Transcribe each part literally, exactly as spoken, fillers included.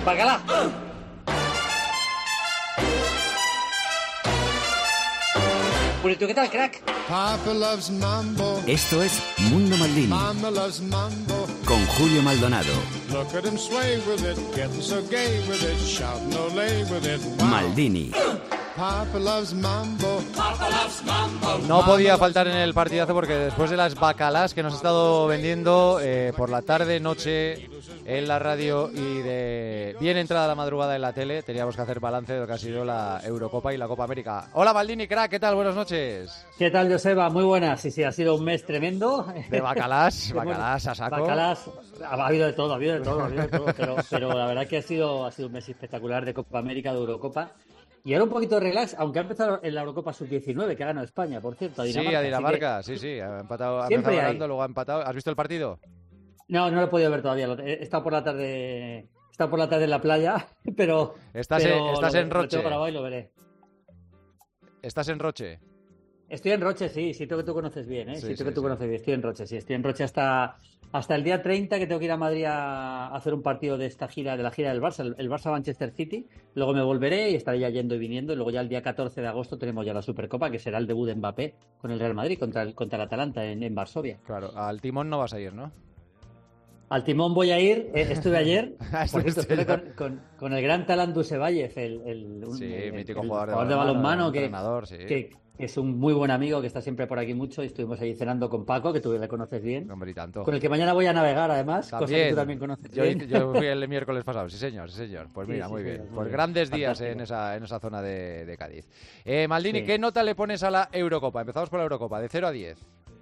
Bacalá. Purito, ¿qué tal, crack? Papa loves mambo. Esto es Mundo Maldini. Mama loves mambo. Con Julio Maldonado. Look at him sway with it, getting so gay with it, shouting olé with it. Wow. Maldini. Papa loves mambo. Papa loves mambo. No podía faltar en el partidazo porque después de las bacalás que nos ha estado vendiendo eh, por la tarde, noche, en la radio y de bien entrada la madrugada en la tele, teníamos que hacer balance de lo que ha sido la Eurocopa y la Copa América. Hola Maldini, crack, ¿qué tal? Buenas noches. ¿Qué tal, Joseba? Muy buenas. Sí, sí, ha sido un mes tremendo. De bacalás, bacalás a saco. Bacalás, ha habido de todo, ha habido de todo, ha habido de todo, pero, pero la verdad que ha sido, ha sido un mes espectacular de Copa América, de Eurocopa. Y ahora un poquito de relax, aunque ha empezado en la Eurocopa sub diecinueve, que ha ganado España, por cierto, a Dinamarca. Sí, a Dinamarca, que... sí, sí, ha empatado, ha Siempre empezado hay. ganando, luego ha empatado. ¿Has visto el partido? No, no lo he podido ver todavía. He estado por la tarde, he estado por la tarde en la playa, pero Estás, pero en, estás lo, en Roche. Lo tengo grabado y lo veré. Estás en Roche. Estoy en Roche, sí, sitio que tú conoces bien, ¿eh? Sí, Sitio sí, que tú sí. conoces bien. Estoy en Roche, sí. Estoy en Roche hasta, hasta el día treinta, que tengo que ir a Madrid a hacer un partido de esta gira, de la gira del Barça, el, el Barça-Manchester City. Luego me volveré y estaré ya yendo y viniendo. Y luego ya el día catorce de agosto tenemos ya la Supercopa, que será el debut de Mbappé con el Real Madrid contra el, contra el Atalanta en, en Varsovia. Claro, al timón no vas a ir, ¿no? Al timón voy a ir, eh, estuve ayer, Ah, por cierto, estuviste estuve ya. con, con, con el gran Talán Dusevayev, el, el, un- Sí, el- mítico el jugador de jugador de balonmano, balonmano, que, entrenador, sí. que es un muy buen amigo, que está siempre por aquí mucho, y estuvimos allí cenando con Paco, que tú le conoces bien, Hombre, y tanto. con el que mañana voy a navegar además, cosa que También. tú también conoces Yo, bien. yo fui el miércoles pasado, sí señor, sí señor. Pues Sí, mira, sí, muy sí, bien. muy Pues bien. grandes días Fantástico. en esa, en esa zona de, de Cádiz. Eh, Maldini, Sí. ¿qué nota le pones a la Eurocopa? Empezamos por la Eurocopa, de cero a diez.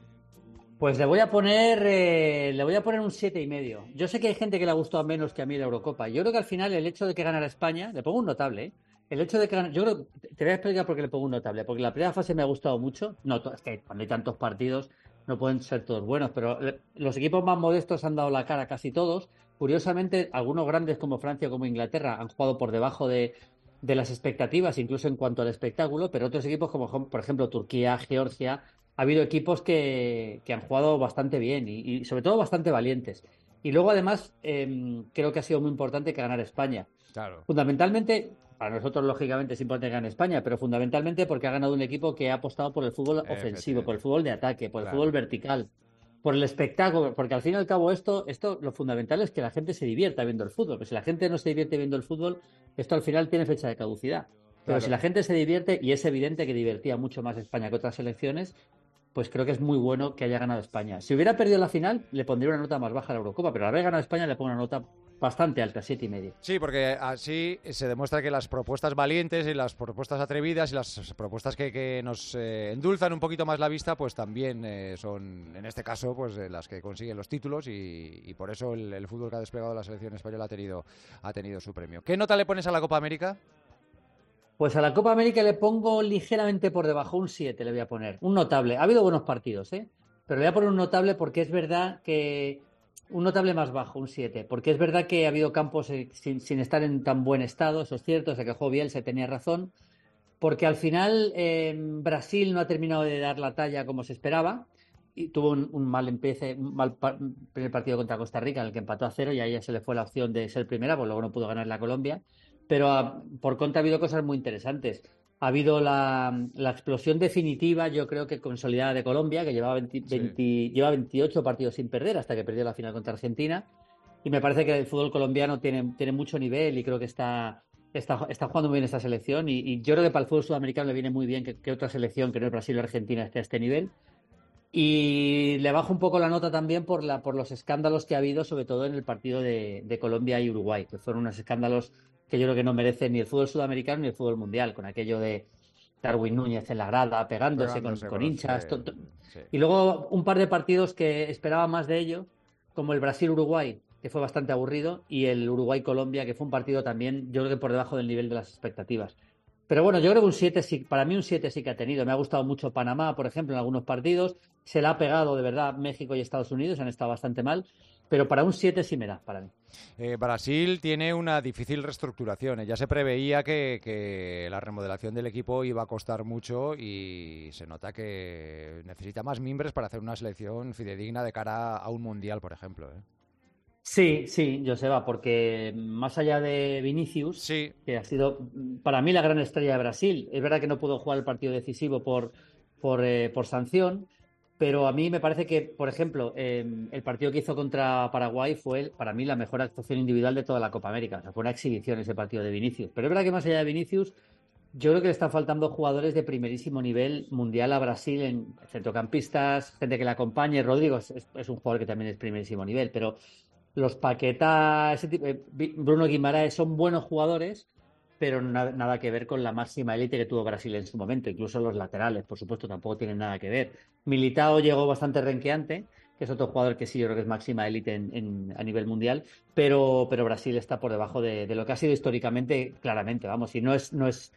Pues le voy a poner eh, le voy a poner un siete y medio. Yo sé que hay gente que le ha gustado menos que a mí la Eurocopa. Yo creo que al final el hecho de que ganara España, le pongo un notable, ¿eh? El hecho de que ganara, yo creo, te voy a explicar por qué le pongo un notable, porque la primera fase me ha gustado mucho. No, to- es que cuando hay tantos partidos no pueden ser todos buenos, pero le- los equipos más modestos han dado la cara casi todos. Curiosamente, algunos grandes como Francia o como Inglaterra han jugado por debajo de, de las expectativas, incluso en cuanto al espectáculo, pero otros equipos como, por ejemplo, Turquía, Georgia, ha habido equipos que, que han jugado bastante bien y, y sobre todo bastante valientes. Y luego, además, em, creo que ha sido muy importante que ganara España. Claro. Fundamentalmente, para nosotros, lógicamente, es importante que gane España, pero fundamentalmente porque ha ganado un equipo que ha apostado por el fútbol ofensivo, Efectivamente. por el fútbol de ataque, por el Claro. fútbol vertical, por el espectáculo, porque al fin y al cabo esto, esto lo fundamental es que la gente se divierta viendo el fútbol, porque si la gente no se divierte viendo el fútbol, esto al final tiene fecha de caducidad. Pero Claro. si la gente se divierte, y es evidente que divertía mucho más España que otras selecciones, pues creo que es muy bueno que haya ganado España. Si hubiera perdido la final, le pondría una nota más baja a la Eurocopa, pero al haber ganado España le pongo una nota bastante alta, siete y medio. Sí, porque así se demuestra que las propuestas valientes y las propuestas atrevidas y las propuestas que, que nos eh, endulzan un poquito más la vista, pues también eh, son, en este caso, pues eh, las que consiguen los títulos y, y por eso el, el fútbol que ha desplegado la selección española ha tenido, ha tenido su premio. ¿Qué nota le pones a la Copa América? Pues a la Copa América le pongo ligeramente por debajo, un siete le voy a poner, un notable. Ha habido buenos partidos, ¿eh? Pero le voy a poner un notable porque es verdad que... Un notable más bajo, un siete, porque es verdad que ha habido campos eh, sin, sin estar en tan buen estado, eso es cierto, se quejó Biel, se tenía razón, porque al final eh, Brasil no ha terminado de dar la talla como se esperaba, y tuvo un, un mal empiece, un mal par- primer partido contra Costa Rica, en el que empató a cero, y ahí ya se le fue la opción de ser primera, pues luego no pudo ganar la Colombia. Pero a, por contra ha habido cosas muy interesantes. Ha habido la, la explosión definitiva, yo creo que consolidada de Colombia, que llevaba, veinte, Sí. veinte, lleva veintiocho partidos sin perder hasta que perdió la final contra Argentina. Y me parece que el fútbol colombiano tiene, tiene mucho nivel y creo que está, está, está jugando muy bien esta selección. Y, y yo creo que para el fútbol sudamericano le viene muy bien que, que otra selección, que no es Brasil o Argentina, esté a este nivel. Y le bajo un poco la nota también por, la, por los escándalos que ha habido, sobre todo en el partido de, de Colombia y Uruguay, que fueron unos escándalos que yo creo que no merecen ni el fútbol sudamericano ni el fútbol mundial, con aquello de Darwin Núñez en la grada, pegándose, Pegándose con, con con- hinchas. sí, to- to- sí. Y luego un par de partidos que esperaba más de ello, como el Brasil-Uruguay, que fue bastante aburrido, y el Uruguay-Colombia, que fue un partido también, yo creo que por debajo del nivel de las expectativas. Pero bueno, yo creo que un siete sí, para mí un siete sí que ha tenido. Me ha gustado mucho Panamá, por ejemplo, en algunos partidos. Se le ha pegado, de verdad, México y Estados Unidos, han estado bastante mal. Pero para un siete sí me da, para mí. Eh, Brasil tiene una difícil reestructuración. eh. Ya se preveía que, que la remodelación del equipo iba a costar mucho y se nota que necesita más mimbres para hacer una selección fidedigna de cara a un mundial, por ejemplo. ¿eh? Sí, sí, Joseba, porque más allá de Vinicius, Sí, que ha sido para mí la gran estrella de Brasil, es verdad que no pudo jugar el partido decisivo por, por, eh, por sanción, pero a mí me parece que, por ejemplo, eh, el partido que hizo contra Paraguay fue para mí la mejor actuación individual de toda la Copa América. O sea, fue una exhibición ese partido de Vinicius. Pero es verdad que más allá de Vinicius, yo creo que le están faltando jugadores de primerísimo nivel mundial a Brasil en centrocampistas, gente que le acompañe. Rodrigo es, es- es un jugador que también es primerísimo nivel, pero los Paquetá, ese tipo, eh, Vi- Bruno Guimaraes son buenos jugadores, pero na- nada que ver con la máxima élite que tuvo Brasil en su momento. Incluso los laterales, por supuesto, tampoco tienen nada que ver. Militao llegó bastante renqueante, que es otro jugador que sí, yo creo que es máxima élite en- en- a nivel mundial, pero, pero Brasil está por debajo de, de lo que ha sido históricamente, claramente, vamos, y no es, no es,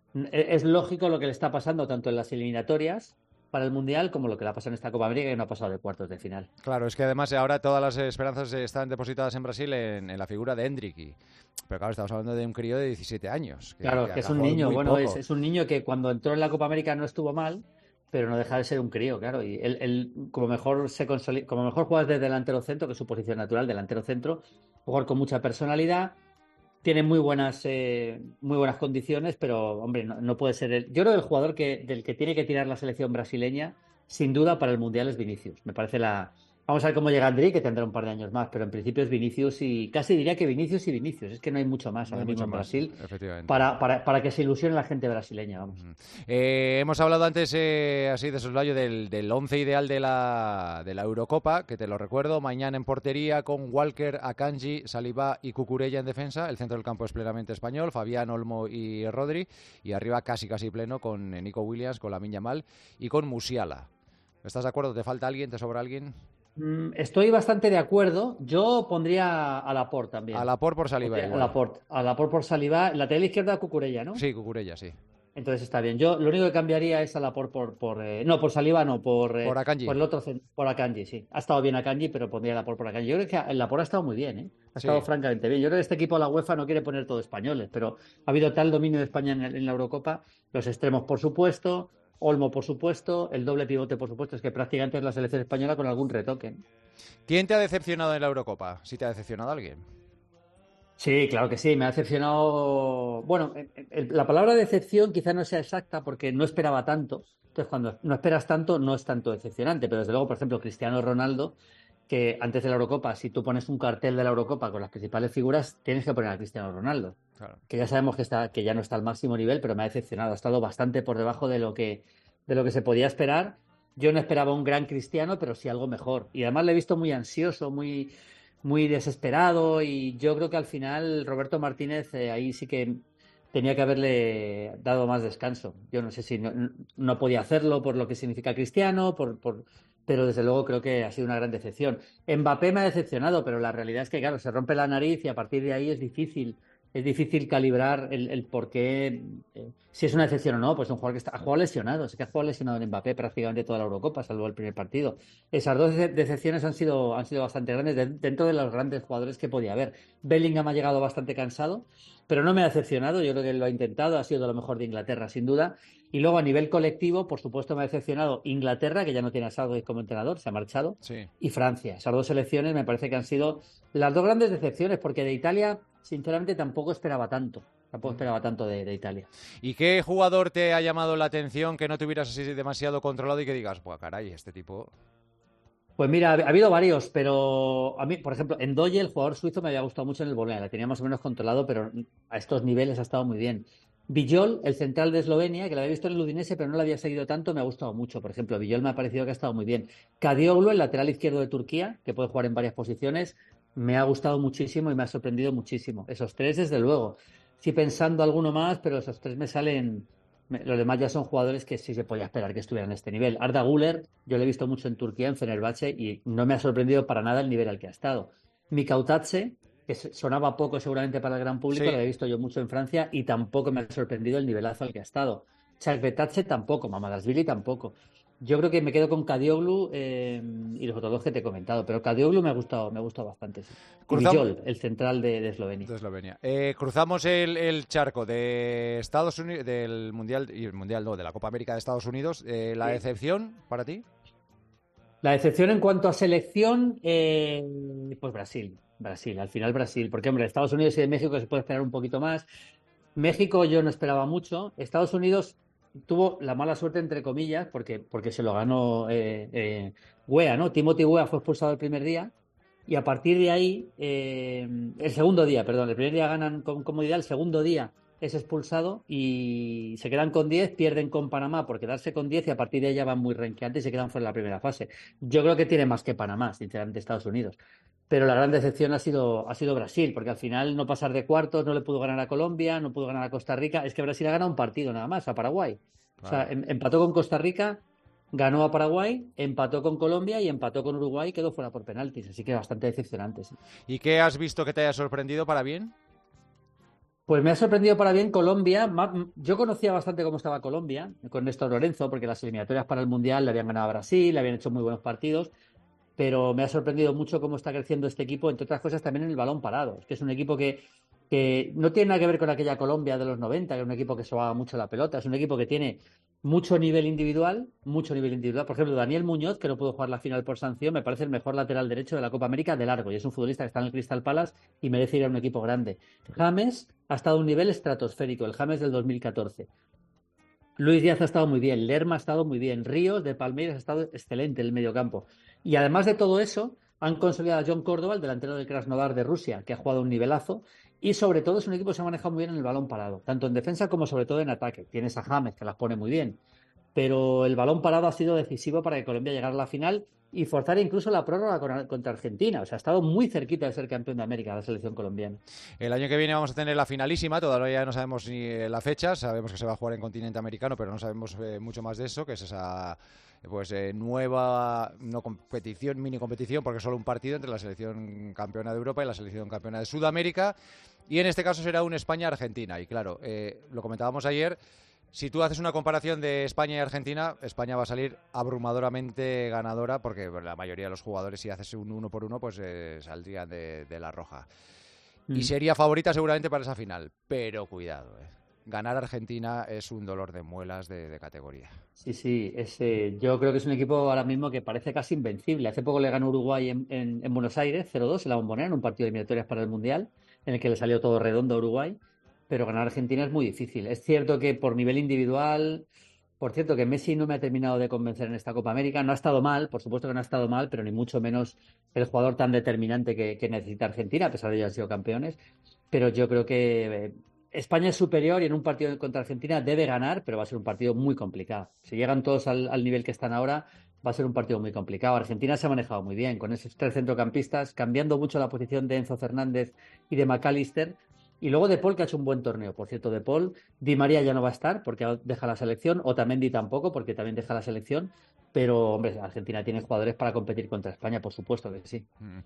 es lógico lo que le está pasando tanto en las eliminatorias para el Mundial como lo que le ha pasado en esta Copa América, que no ha pasado de cuartos de final. claro, es que además ahora todas las esperanzas están depositadas en Brasil en, en la figura de Endrick. y- Pero claro, estamos hablando de un crío de diecisiete años. Que, Claro, que que es ha un jugado niño, muy bueno, es, poco. es un niño que cuando entró en la Copa América no estuvo mal, pero no deja de ser un crío, claro. Y él, él, como mejor se consoli- como mejor juega de delantero centro, que es su posición natural, delantero centro, jugar con mucha personalidad, tiene muy buenas, eh, muy buenas condiciones, pero hombre, no, no puede ser el. Yo creo que el jugador que, del que tiene que tirar la selección brasileña, sin duda, para el Mundial es Vinicius. Me parece la. Vamos a ver cómo llega Andri, que tendrá un par de años más, pero en principio es Vinicius y casi diría que Vinicius y Vinicius. Es que no hay mucho más No ahora hay mismo mucho en más, Brasil efectivamente. para, para, para que se ilusione la gente brasileña, vamos. Ujú. Eh, hemos hablado antes, eh, así de soslayo, del, del once ideal de la, de la Eurocopa, que te lo recuerdo, mañana en portería con Walker, Akanji, Saliba y Cucurella en defensa, el centro del campo es plenamente español, Fabián, Olmo y Rodri, y arriba casi casi pleno con eh, Nico Williams, con Lamine Yamal y con Musiala. ¿Estás de acuerdo? ¿Te falta alguien? ¿Te sobra alguien? Mm, Estoy bastante de acuerdo. Yo pondría a Laporte A también. Laporte por Saliba Pondría a igual. Laporte. A Laporte por Saliba. Lateral izquierda, Cucurella, ¿no? Sí, Cucurella, sí. Entonces está bien. Yo lo único que cambiaría es a Laporte por, por eh, no, por Saliba, no, por, Por eh, Akanji. por el otro, cen- por Akanji, sí. Ha estado bien Akanji, pero pondría a Laporte por Akanji. Yo creo que el Laporte ha estado muy bien, ¿eh? Ha estado Sí. francamente bien. Yo creo que este equipo, la UEFA, no quiere poner todo españoles, pero ha habido tal dominio de España en, el- en la Eurocopa. Los extremos, por supuesto. Olmo, por supuesto. El doble pivote, por supuesto. Es que prácticamente es la selección española con algún retoque, ¿no? ¿Quién te ha decepcionado en la Eurocopa? ¿Si te ha decepcionado alguien? Sí, claro que sí, me ha decepcionado. Bueno, eh, eh, la palabra decepción quizá no sea exacta porque no esperaba tanto. Entonces, cuando no esperas tanto, no es tanto decepcionante. Pero desde luego, por ejemplo, Cristiano Ronaldo, que antes de la Eurocopa, si tú pones un cartel de la Eurocopa con las principales figuras, tienes que poner a Cristiano Ronaldo. Claro. Que ya sabemos que está, que ya no está al máximo nivel, pero me ha decepcionado. Ha estado bastante por debajo de lo que, de lo que se podía esperar. Yo no esperaba un gran Cristiano, pero sí algo mejor. Y además le he visto muy ansioso, muy muy desesperado y yo creo que al final Roberto Martínez eh, ahí sí que tenía que haberle dado más descanso. Yo no sé si no, no podía hacerlo por lo que significa Cristiano, por, por, pero desde luego creo que ha sido una gran decepción. Mbappé me ha decepcionado, pero la realidad es que, claro, se rompe la nariz y a partir de ahí es difícil. Es difícil calibrar el, el por qué, eh, si es una decepción o no, pues un jugador que está, ha jugado lesionado, es que ha jugado lesionado en Mbappé prácticamente toda la Eurocopa, salvo el primer partido. Esas dos dece- decepciones han sido, han sido bastante grandes de- dentro de los grandes jugadores que podía haber. Bellingham ha llegado bastante cansado, pero no me ha decepcionado. Yo creo que lo ha intentado, ha sido de lo mejor de Inglaterra, sin duda. Y luego a nivel colectivo, por supuesto, me ha decepcionado Inglaterra, que ya no tiene a Southgate como entrenador, se ha marchado, Sí. y Francia. Esas dos selecciones me parece que han sido las dos grandes decepciones, porque de Italia, sinceramente, tampoco esperaba tanto. Tampoco esperaba tanto de, de Italia. ¿Y qué jugador te ha llamado la atención que no tuvieras así demasiado controlado y que digas, pues caray, este tipo... Pues mira, ha ha habido varios, pero a mí, por ejemplo, Ndoye, el jugador suizo, me había gustado mucho en el Bolonia, la tenía más o menos controlado, pero a estos niveles ha estado muy bien. Villol, el central de Eslovenia, que lo había visto en el Udinese, pero no lo había seguido tanto, me ha gustado mucho. Por ejemplo, Villol me ha parecido que ha estado muy bien. Kadioglu, el lateral izquierdo de Turquía, que puede jugar en varias posiciones, me ha gustado muchísimo y me ha sorprendido muchísimo. Esos tres, desde luego. Sí pensando alguno más, pero esos tres me salen. me- Los demás ya son jugadores que sí se podía esperar que estuvieran a este nivel. Arda Güler, yo lo he visto mucho en Turquía, en Fenerbahce, y no me ha sorprendido para nada el nivel al que ha estado. Mikautadze, que se- sonaba poco seguramente para el gran público, Sí. lo había visto yo mucho en Francia y tampoco me ha sorprendido el nivelazo al que ha estado. Chakvetadze tampoco, Mamadashvili tampoco. Yo creo que me quedo con Kadioglu eh, y los otros dos que te he comentado, pero Kadioglu me ha gustado, me ha gustado bastante. Sí. Y Cruzam- Villol, el central de, de Eslovenia. De Eslovenia. Eh, cruzamos el, el charco de Estados Unidos, del Mundial, y el Mundial no, de la Copa América de Estados Unidos. Eh, ¿La Sí. decepción para ti? La decepción en cuanto a selección, eh, pues Brasil. Brasil, al final Brasil. Porque, hombre, Estados Unidos y de México se puede esperar un poquito más. México yo no esperaba mucho. Estados Unidos tuvo la mala suerte, entre comillas, porque, porque se lo ganó eh, eh, Weah, ¿no? Timothy Weah fue expulsado el primer día. Y a partir de ahí, eh, el segundo día, perdón, el primer día ganan con comodidad, el segundo día es expulsado y se quedan con diez, pierden con Panamá por quedarse con diez y a partir de ahí ya van muy renqueantes y se quedan fuera de la primera fase. Yo creo que tiene más que Panamá, sinceramente, Estados Unidos. Pero la gran decepción ha sido, ha sido Brasil, porque al final no pasar de cuartos, no le pudo ganar a Colombia, no pudo ganar a Costa Rica. Es que Brasil ha ganado un partido nada más, a Paraguay. O sea, Claro. em- empató con Costa Rica, ganó a Paraguay, empató con Colombia y empató con Uruguay y quedó fuera por penaltis. Así que bastante decepcionante, sí. ¿Y qué has visto que te haya sorprendido para bien? Pues me ha sorprendido para bien Colombia. Ma- Yo conocía bastante cómo estaba Colombia con Néstor Lorenzo, porque las eliminatorias para el Mundial le habían ganado a Brasil, le habían hecho muy buenos partidos, pero me ha sorprendido mucho cómo está creciendo este equipo, entre otras cosas también en el balón parado. Es que es un equipo que, que no tiene nada que ver con aquella Colombia de los noventa, que era un equipo que sobaba mucho la pelota. Es un equipo que tiene mucho nivel individual, mucho nivel individual. Por ejemplo, Daniel Muñoz, que no pudo jugar la final por sanción, me parece el mejor lateral derecho de la Copa América de largo, y es un futbolista que está en el Crystal Palace y merece ir a un equipo grande. James ha estado a un nivel estratosférico, el James del dos mil catorce. Luis Díaz ha estado muy bien, Lerma ha estado muy bien, Ríos de Palmeiras ha estado excelente en el mediocampo. Y además de todo eso, han consolidado a John Córdoba, el delantero del Krasnodar de Rusia, que ha jugado un nivelazo. Y sobre todo es un equipo que se ha manejado muy bien en el balón parado, tanto en defensa como sobre todo en ataque. Tienes a James, que las pone muy bien. Pero el balón parado ha sido decisivo para que Colombia llegara a la final y forzar incluso la prórroga con- contra Argentina. O sea, ha estado muy cerquita de ser campeón de América la selección colombiana. El año que viene vamos a tener la finalísima, todavía no sabemos ni eh, la fecha, sabemos que se va a jugar en continente americano, pero no sabemos eh, mucho más de eso, que es esa pues eh, nueva no competición, mini competición, porque es solo un partido entre la selección campeona de Europa y la selección campeona de Sudamérica, y en este caso será un España-Argentina, y claro, eh, lo comentábamos ayer. Si tú haces una comparación de España y Argentina, España va a salir abrumadoramente ganadora porque la mayoría de los jugadores, si haces un uno por uno, pues eh, saldrían de, de la roja. Y Mm. sería favorita seguramente para esa final. Pero cuidado, eh. Ganar a Argentina es un dolor de muelas de, de categoría. Sí, sí, es, eh, yo creo que es un equipo ahora mismo que parece casi invencible. Hace poco le ganó Uruguay en, en- en Buenos Aires, cero dos en la Bombonera, en un partido de eliminatorias para el Mundial, en el que le salió todo redondo a Uruguay, pero ganar a Argentina es muy difícil. Es cierto que por nivel individual, por cierto que Messi no me ha terminado de convencer en esta Copa América, no ha estado mal, por supuesto que no ha estado mal, pero ni mucho menos el jugador tan determinante que, que necesita Argentina, a pesar de que hayan sido campeones, pero yo creo que eh, España es superior y en un partido contra Argentina debe ganar, pero va a ser un partido muy complicado. Si llegan todos al, al nivel que están ahora, va a ser un partido muy complicado. Argentina se ha manejado muy bien con esos tres centrocampistas, cambiando mucho la posición de Enzo Fernández y de McAllister. Y luego De Paul, que ha hecho un buen torneo. Por cierto, De Paul, Di María ya no va a estar porque deja la selección, Otamendi tampoco porque también deja la selección. Pero, hombre, Argentina tiene jugadores para competir contra España, por supuesto que sí. Mm.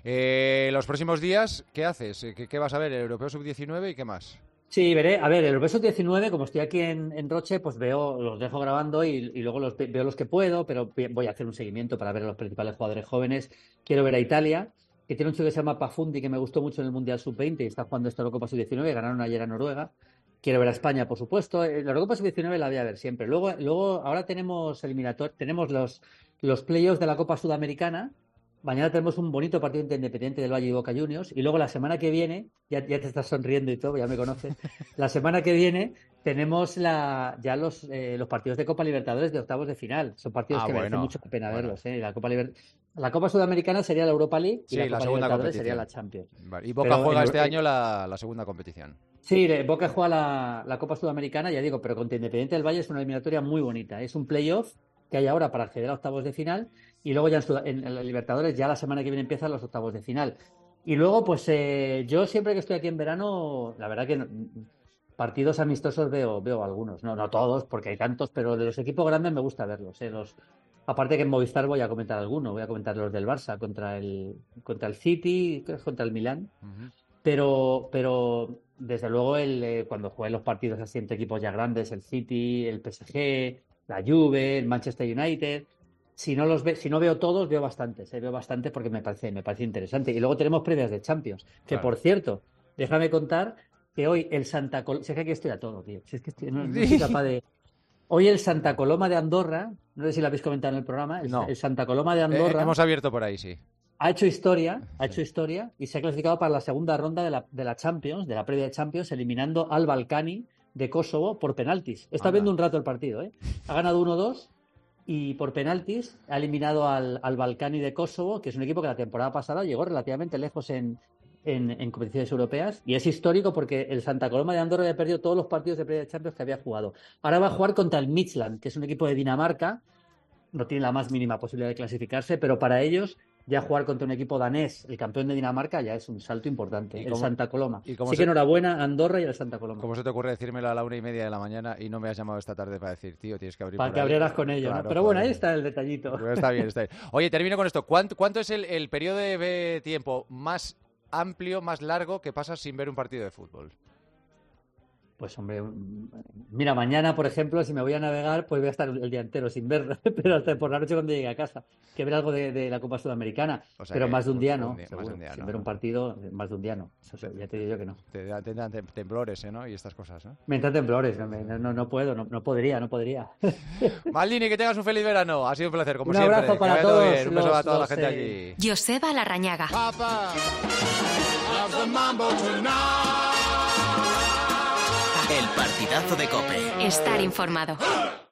Eh, los próximos días, ¿qué haces? Eh, ¿Qué, qué vas a ver? ¿El Europeo sub diecinueve y qué más? Sí, veré. A ver, el Beso diecinueve, como estoy aquí en, en Roche, pues veo, los dejo grabando y, y luego los ve- veo los que puedo, pero vi- voy a hacer un seguimiento para ver a los principales jugadores jóvenes. Quiero ver a Italia, que tiene un chico que se llama Pafundi, que me gustó mucho en el Mundial sub veinte y está jugando esta Eurocopa sub diecinueve, ganaron ayer a Noruega. Quiero ver a España, por supuesto. Eh, La Eurocopa sub diecinueve la voy a ver siempre. Luego, luego ahora tenemos eliminator, tenemos los, los playoffs de la Copa Sudamericana. Mañana tenemos un bonito partido entre Independiente del Valle y Boca Juniors. Y luego la semana que viene, ya, ya te estás sonriendo y todo, ya me conoces. La semana que viene tenemos la, ya los, eh, los partidos de Copa Libertadores de octavos de final. Son partidos Ah, que merecen bueno, mucho la pena bueno. verlos. ¿eh? La Copa, Liber- la Copa Sudamericana sería la Europa League y Sí, la la Copa segunda Libertadores sería competición. la Champions. Vale. Y Boca Pero juega en- este eh, año la, la segunda competición. Sí, eh, Boca juega la, la Copa Sudamericana, ya digo, pero contra Independiente del Valle es una eliminatoria muy bonita. Es un playoff que hay ahora para acceder a octavos de final y luego ya en, Sud- en, en la Libertadores ya la semana que viene empiezan los octavos de final. Y luego, pues eh, yo siempre que estoy aquí en verano, la verdad que no- partidos amistosos veo, veo algunos, no, no todos, porque hay tantos, pero de los equipos grandes me gusta verlos. eh, los, aparte que en Movistar voy a comentar alguno, voy a comentar los del Barça contra el, contra el City, creo que es contra el Milán. Ujú. Pero, pero desde luego el, eh, cuando jueguen los partidos así entre equipos ya grandes, el City, el P S G, la Juve, el Manchester United, si no los ve, si no veo todos, veo bastantes, eh, veo bastantes porque me parece, me parece interesante. Y luego tenemos previas de Champions, que Claro. por cierto, déjame contar que hoy el Santa Col... Si es que aquí estoy a todo, tío. Si es que estoy- no, no soy capaz de... Hoy el Santa Coloma de Andorra, no sé si lo habéis comentado en el programa, el, No. el Santa Coloma de Eh, Andorra hemos abierto por ahí, sí. ha hecho historia, ha hecho historia y se ha clasificado para la segunda ronda de la, de la Champions, de la previa de Champions, eliminando al Balkani de Kosovo por penaltis. Está Anda. viendo un rato el partido, ¿eh? Ha ganado uno dos y por penaltis ha eliminado al, al Balkani de Kosovo, que es un equipo que la temporada pasada llegó relativamente lejos en, en, en competiciones europeas, y es histórico porque el Santa Coloma de Andorra había perdido todos los partidos de previa de Champions que había jugado. Ahora va a jugar contra el Midtjylland, que es un equipo de Dinamarca, no tiene la más mínima posibilidad de clasificarse, pero para ellos ya jugar contra un equipo danés, el campeón de Dinamarca, ya es un salto importante. ¿Y El cómo- Santa Coloma. y cómo Así se- que enhorabuena a Andorra y al Santa Coloma. ¿Cómo se te ocurre decírmelo a la una y media de la mañana y no me has llamado esta tarde para decir, tío, tienes que abrir Para por que ahí? abrieras con ellos, ¿no? Claro, Pero bueno, joder. ahí está el detallito. Bueno, está bien, está bien. Oye, termino con esto. ¿Cuánto, cuánto es el, el periodo de tiempo más amplio, más largo que pasas sin ver un partido de fútbol? Pues hombre, mira, mañana, por ejemplo, si me voy a navegar, pues voy a estar el día entero sin verlo, pero hasta por la noche cuando llegue a casa, que ver algo de, de la Copa Sudamericana, O sea pero que más de un un- día un no, día- más seguro. de un día Sin no, ver ¿no? un partido, más de un día no, eso sí, ya te digo yo que no. Te dan, te dan tem- temblores, ¿eh, ¿no? Y estas cosas, ¿no? Me entran temblores, no, me- no, no puedo, no, no podría, no podría. Maldini, que tengas un feliz verano. Ha sido un placer, como Un siempre. abrazo Que para vaya todo todos bien. Un beso los- a toda la los, gente eh, aquí. Joseba Larrañaga. Papa loves the mambo tonight. El partidazo de COPE. Estar informado.